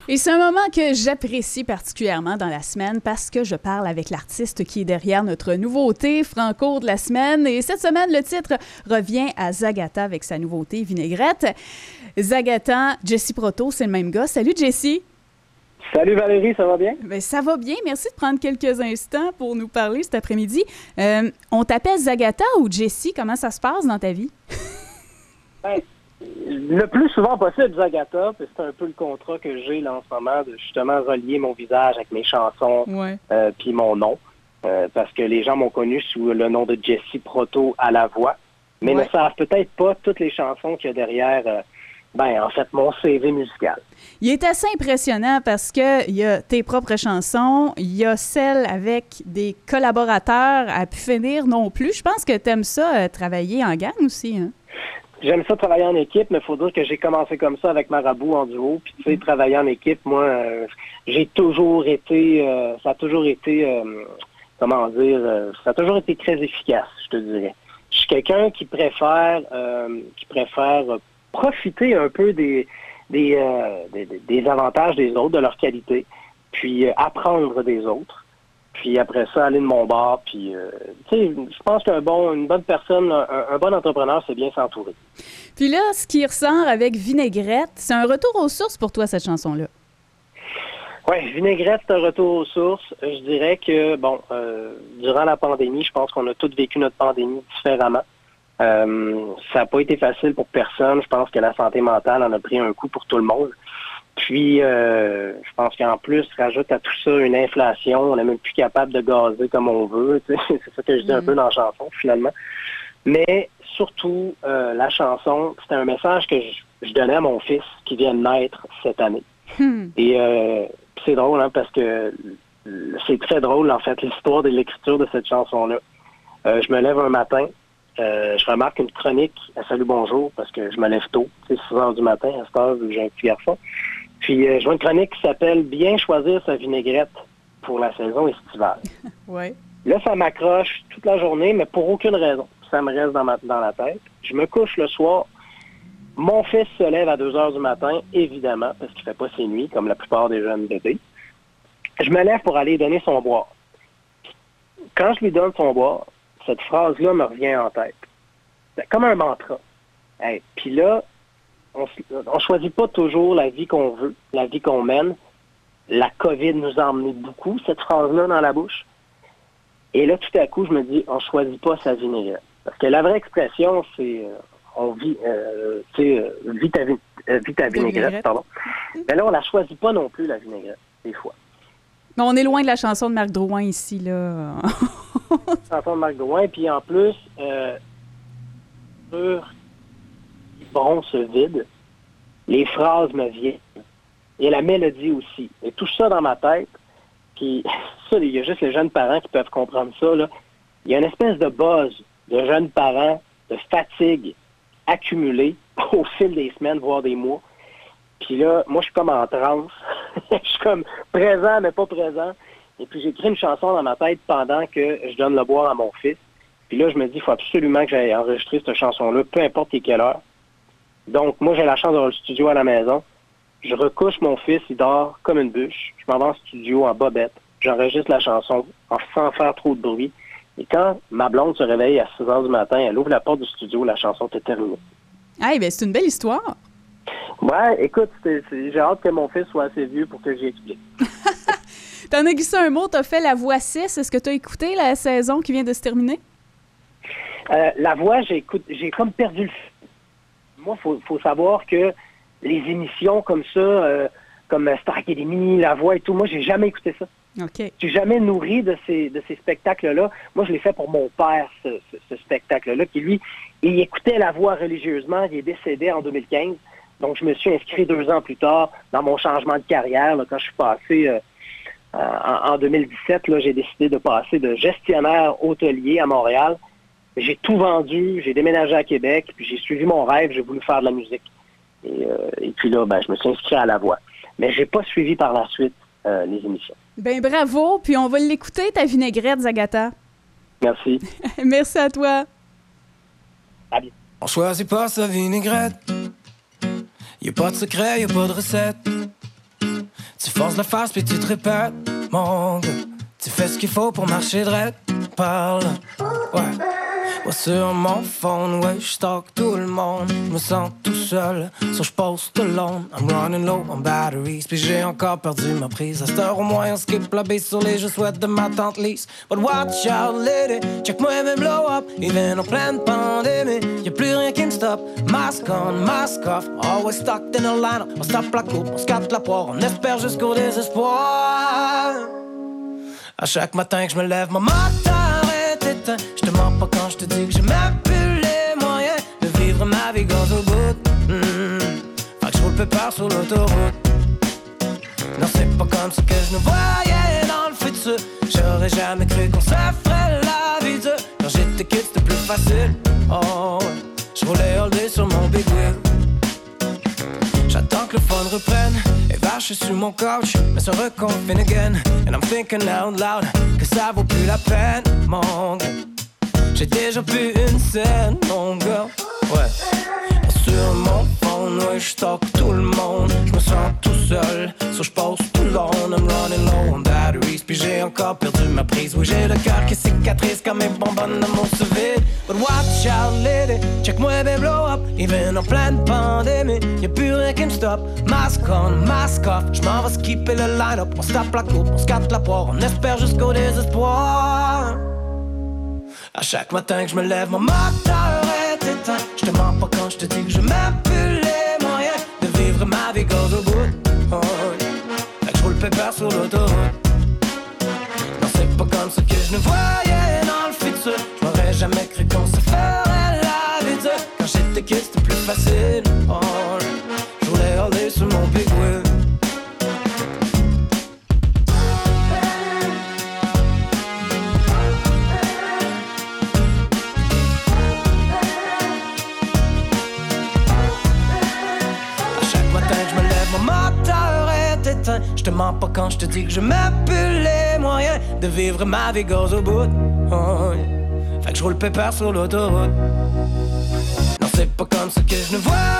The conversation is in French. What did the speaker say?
Et c'est un moment que j'apprécie particulièrement dans la semaine parce que je parle avec l'artiste qui est derrière notre nouveauté Franco de la semaine. Et cette semaine, le titre revient à Zagata avec sa nouveauté Vinaigrette. Zagata, Jessie Proto, c'est le même gars. Salut Jessie! Salut Valérie, ça va bien? Bien, ça va bien. Merci de prendre quelques instants pour nous parler cet après-midi. On t'appelle Zagata ou Jessie? Comment ça se passe dans ta vie? Ben, le plus souvent possible, Zagata, puis c'est un peu le contrat que j'ai là en ce moment, de justement relier mon visage avec mes chansons, puis mon nom, parce que les gens m'ont connu sous le nom de Jessie Proto à la voix, mais ne savent peut-être pas toutes les chansons qu'il y a derrière, en fait, mon CV musical. Il est assez impressionnant parce que il y a tes propres chansons, il y a celles avec des collaborateurs à pu finir non plus. Je pense que tu aimes ça, travailler en gang aussi, hein? J'aime ça travailler en équipe, mais il faut dire que j'ai commencé comme ça avec Marabout en duo. Puis tu sais, travailler en équipe, moi, j'ai toujours été, ça a toujours été, ça a toujours été très efficace, je te dirais. Je suis quelqu'un qui préfère profiter un peu des avantages des autres, de leur qualité, puis apprendre des autres. Puis après ça, aller de mon bord. Puis, tu sais, je pense une bonne personne, un bon entrepreneur, c'est bien s'entourer. Puis là, ce qui ressort avec Vinaigrette, c'est un retour aux sources pour toi, cette chanson-là. Oui, Vinaigrette, c'est un retour aux sources. Je dirais que, durant la pandémie, je pense qu'on a tous vécu notre pandémie différemment. Ça n'a pas été facile pour personne. Je pense que la santé mentale en a pris un coup pour tout le monde. Puis, je pense qu'en plus, rajoute à tout ça une inflation. On n'est même plus capable de gazer comme on veut. C'est ça que je dis un peu dans la chanson, finalement. Mais surtout, la chanson, c'était un message que je donnais à mon fils qui vient de naître cette année. Et c'est drôle, hein, parce que c'est très drôle, en fait, l'histoire de l'écriture de cette chanson-là. Je me lève un matin, je remarque une chronique à Salut Bonjour, parce que je me lève tôt, c'est 6 heures du matin, à cette heure, j'ai un petit garçon. Puis, je vois une chronique qui s'appelle « Bien choisir sa vinaigrette pour la saison estivale ». Ouais. Là, ça m'accroche toute la journée, mais pour aucune raison. Ça me reste dans la tête. Je me couche le soir. Mon fils se lève à 2 heures du matin, évidemment, parce qu'il fait pas ses nuits, comme la plupart des jeunes bébés. Je me lève pour aller donner son boire. Quand je lui donne son boire, cette phrase-là me revient en tête. C'est comme un mantra. Hey, puis là, on choisit pas toujours la vie qu'on veut, la vie qu'on mène. La COVID nous a emmené beaucoup, cette phrase-là, dans la bouche. Et là, tout à coup, je me dis, on choisit pas sa vinaigrette. Parce que la vraie expression, c'est on vit, vis ta vinaigrette, pardon. Mais là, on la choisit pas non plus, la vinaigrette, des fois. Mais on est loin de la chanson de Marc Drouin ici, là. Chanson de Marc Drouin, puis en plus, bon se vide, les phrases me viennent, et la mélodie aussi. Et tout ça dans ma tête, puis ça, il y a juste les jeunes parents qui peuvent comprendre ça, là. Il y a une espèce de buzz de jeunes parents, de fatigue accumulée au fil des semaines, voire des mois. Puis là, moi, je suis comme en transe. Je suis comme présent, mais pas présent. Et puis, j'écris une chanson dans ma tête pendant que je donne le boire à mon fils. Puis là, je me dis, il faut absolument que j'aille enregistrer cette chanson-là, peu importe quelle heure. Donc, moi, j'ai la chance d'avoir le studio à la maison. Je recouche mon fils, il dort comme une bûche. Je m'en vais en studio en bobette. J'enregistre la chanson sans faire trop de bruit. Et quand ma blonde se réveille à 6 heures du matin, elle ouvre la porte du studio, la chanson est terminée. Ah, bien, c'est une belle histoire. Ouais, écoute, j'ai hâte que mon fils soit assez vieux pour que j'y explique. T'en as glissé un mot, t'as fait La Voix 6. Est-ce que t'as écouté la saison qui vient de se terminer? La Voix, j'ai comme perdu le fil. Moi, faut savoir que les émissions comme ça, comme Star Academy, La Voix et tout, moi, j'ai jamais écouté ça. OK. Je suis jamais nourri de ces spectacles-là. Moi, je l'ai fait pour mon père, ce spectacle-là, qui, lui, il écoutait La Voix religieusement. Il est décédé en 2015. Donc, je me suis inscrit 2 ans plus tard dans mon changement de carrière. Là, quand je suis passé en 2017, là, j'ai décidé de passer de gestionnaire hôtelier à Montréal. J'ai tout vendu, j'ai déménagé à Québec, puis j'ai suivi mon rêve, j'ai voulu faire de la musique. Et puis là, je me suis inscrit à La Voix. Mais j'ai pas suivi par la suite les émissions. Ben bravo, puis on va l'écouter, ta vinaigrette, Zagata. Merci. Merci à toi. À bientôt. On choisit pas sa vinaigrette. Y'a pas de secret, y'a pas de recette. Tu forces la face puis tu te répètes, mon gars. Tu fais ce qu'il faut pour marcher droit, parle, ouais. Moi sur mon phone, ouais, j'stalk tout le monde. J'me sens tout seul, so j'poste alone. I'm running low on batteries, puis j'ai encore perdu ma prise. À cette heure au moins on skip la bise sur les je souhaite de ma tante Lise. But watch out lady, check-moi même blow up. Even en pleine pandémie, y'a plus rien qui me stoppe. Mask on, mask off, always stuck in a line. On se tape la coupe, on se capte la poire, on espère jusqu'au désespoir. À chaque matin que je me lève, mon moteur est éteint. Je te mens pas quand je te dis que j'ai même plus les moyens de vivre ma vie gaz au bout. Fait que je roule pépère sur l'autoroute. Non, c'est pas comme ça que je nous voyais dans le futur. J'aurais jamais cru qu'on se ferait la vie dure. Quand j'étais kid, c'était plus facile. Oh, ouais. Je roulais all day sur mon big wheel. J'attends que le fun reprenne et vache sur mon couch, mais se reconfine again. And I'm thinking out loud que ça vaut plus la peine, mon gars. J'ai déjà pu une scène, mon gars. Ouais. Sur mon phone, ouais, j'stalk tout le monde. J'me sens tout seul, so j'pose tout long. I'm running low on batteries, puis j'ai encore perdu ma prise. Oui, j'ai le cœur qui cicatrice comme mes bonbonnes dans mon sous-vide. But watch out lady, check-moi ben blow up. Even en pleine pandémie, y'a plus rien qui me stoppe. Mask on, mask off, j'm'en vais skipper le line-up. On se tape la coupe, on se capte la poire, on espère jusqu'au désespoir. À chaque matin que je me lève, mon moteur est éteint. Je te mens pas quand je te dis que j'ai même plus les moyens de vivre ma vie gaz au bout. Oh, fait que je roule pépère sur l'autoroute. Non, c'est pas comme ça que je ne voyais dans le futur. Je m'aurais jamais cru qu'on se ferait la vie dure. Quand j'étais kid, c'était plus facile. Oh, je roulais all day sur mon big wheel. Je te mens pas quand je te dis que je m'ai plus les moyens de vivre ma vie gaz au bout. Oh, yeah. Fait que je roule pépère sur l'autoroute. Non, c'est pas comme ça que je ne vois